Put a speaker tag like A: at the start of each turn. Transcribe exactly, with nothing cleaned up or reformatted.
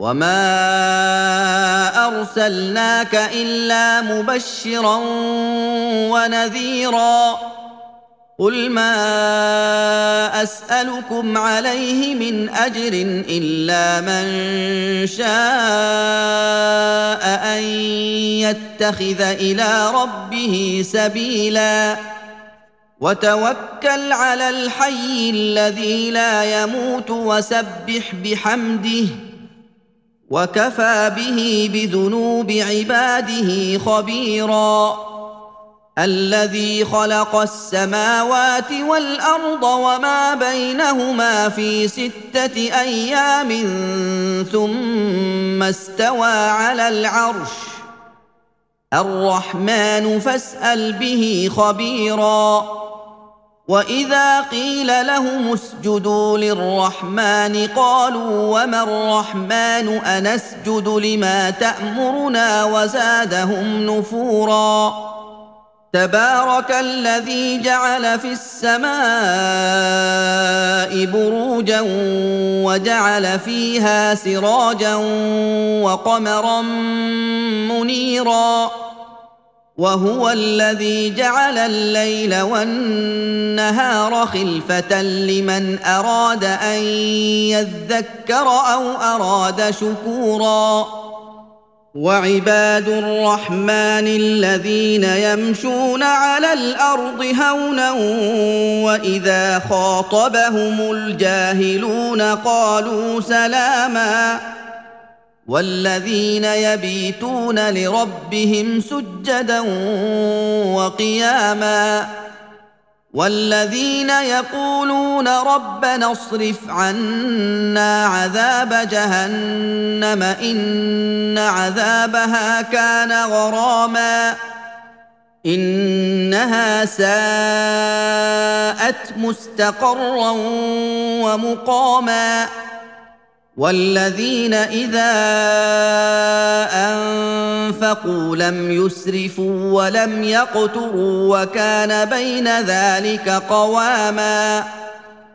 A: وما أرسلناك إلا مبشرا ونذيرا قل ما أسألكم عليه من أجر إلا من شاء أن يتخذ إلى ربه سبيلا وتوكل على الحي الذي لا يموت وسبح بحمده وكفى به بذنوب عباده خبيرا الذي خلق السماوات والأرض وما بينهما في ستة أيام ثم استوى على العرش الرحمن فاسأل به خبيرا وإذا قيل لهم اسجدوا للرحمن قالوا وما الرحمن أنسجد لما تأمرنا وزادهم نفورا تبارك الذي جعل في السماء بروجا وجعل فيها سراجا وقمرا منيرا وهو الذي جعل الليل والنهار خلفة لمن أراد أن يذكر أو أراد شكورا وعباد الرحمن الذين يمشون على الأرض هونا وإذا خاطبهم الجاهلون قالوا سلاما والذين يبيتون لربهم سجدا وقياما والذين يقولون ربنا اصرف عنا عذاب جهنم إن عذابها كان غراما إنها ساءت مستقرا ومقاما والذين إذا أنفقوا لم يسرفوا ولم يقتروا وكان بين ذلك قواما